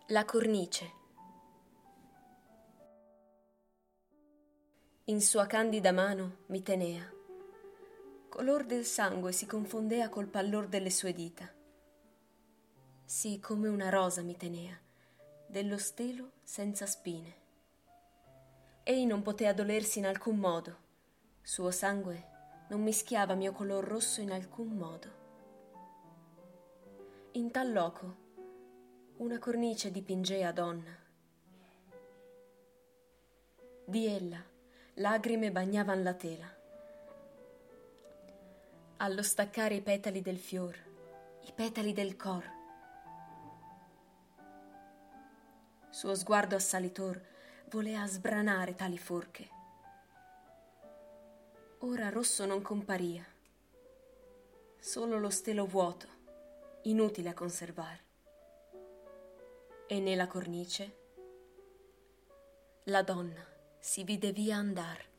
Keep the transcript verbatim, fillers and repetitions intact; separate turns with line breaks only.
La cornice. In sua candida mano mi tenea. Color del sangue si confondea col pallor delle sue dita. Sì, come una rosa mi tenea, dello stelo senza spine. Ei non potea dolersi in alcun modo. Suo sangue non mischiava mio color rosso in alcun modo. In tal loco una cornice dipingea donna. Di ella lagrime bagnavan la tela. Allo staccare i petali del fior, i petali del cor, suo sguardo assalitor volea sbranare tali forche. Ora rosso non comparia, solo lo stelo vuoto, inutile a conservar. E nella cornice la donna si vide via andar.